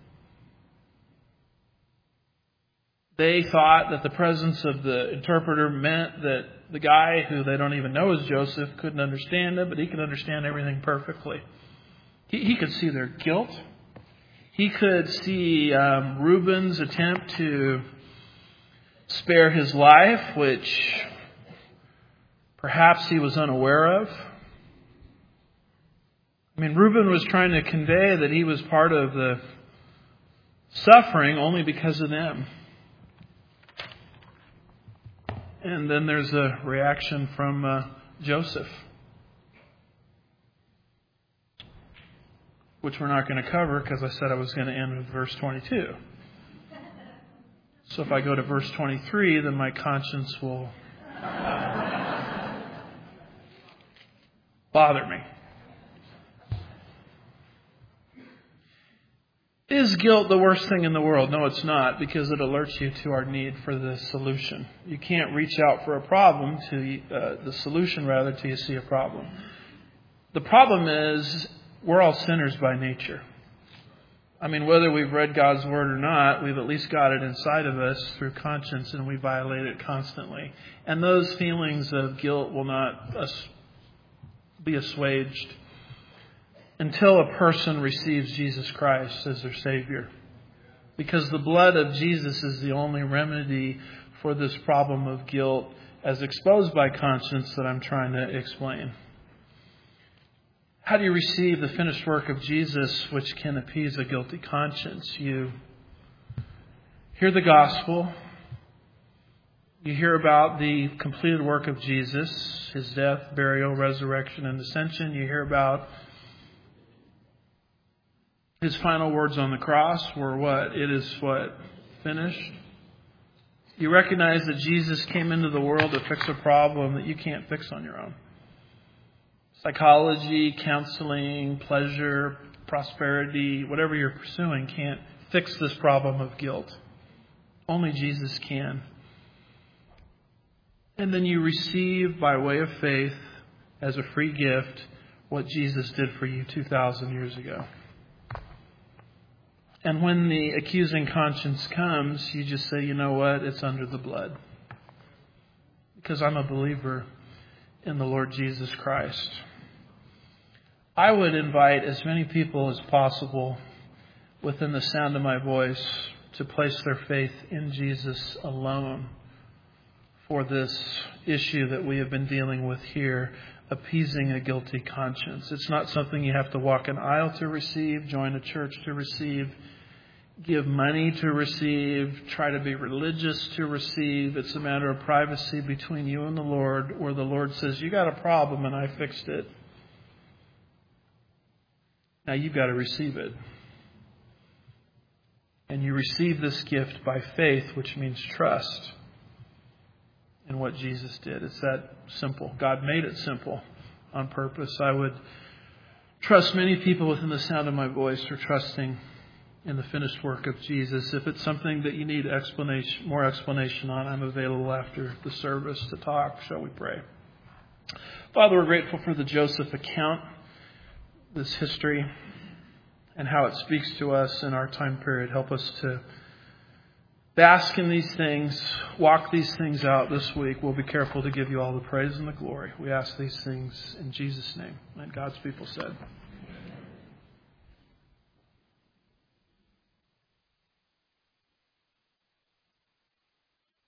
They thought that the presence of the interpreter meant that the guy who they don't even know is Joseph couldn't understand it, but he could understand everything perfectly. He could see their guilt. He could see Reuben's attempt to spare his life, which perhaps he was unaware of. I mean, Reuben was trying to convey that he was part of the suffering only because of them. And then there's a reaction from Joseph, which we're not going to cover because I said I was going to end with verse 22. So if I go to verse 23, then my conscience will bother me. Is guilt the worst thing in the world? No, it's not, because it alerts you to our need for the solution. You can't reach out for a problem the solution rather till you see a problem. The problem is we're all sinners by nature. I mean, whether we've read God's Word or not, we've at least got it inside of us through conscience, and we violate it constantly. And those feelings of guilt will not be assuaged until a person receives Jesus Christ as their Savior. Because the blood of Jesus is the only remedy for this problem of guilt as exposed by conscience that I'm trying to explain. How do you receive the finished work of Jesus, which can appease a guilty conscience? You hear the gospel. You hear about the completed work of Jesus, His death, burial, resurrection, and ascension. You hear about His final words on the cross were what? It is what? Finished. You recognize that Jesus came into the world to fix a problem that you can't fix on your own. Psychology, counseling, pleasure, prosperity, whatever you're pursuing can't fix this problem of guilt. Only Jesus can. And then you receive by way of faith as a free gift what Jesus did for you 2,000 years ago. And when the accusing conscience comes, you just say, you know what? It's under the blood. Because I'm a believer in the Lord Jesus Christ. I would invite as many people as possible within the sound of my voice to place their faith in Jesus alone for this issue that we have been dealing with here, appeasing a guilty conscience. It's not something you have to walk an aisle to receive, join a church to receive, give money to receive, try to be religious to receive. It's a matter of privacy between you and the Lord, where the Lord says, you got a problem and I fixed it. Now you've got to receive it. And you receive this gift by faith, which means trust in what Jesus did. It's that simple. God made it simple on purpose. I would trust many people within the sound of my voice are trusting in the finished work of Jesus. If it's something that you need more explanation on, I'm available after the service to talk. Shall we pray? Father, we're grateful for the Joseph account, this history, and how it speaks to us in our time period. Help us to bask in these things, walk these things out this week. We'll be careful to give you all the praise and the glory. We ask these things in Jesus' name. And God's people said.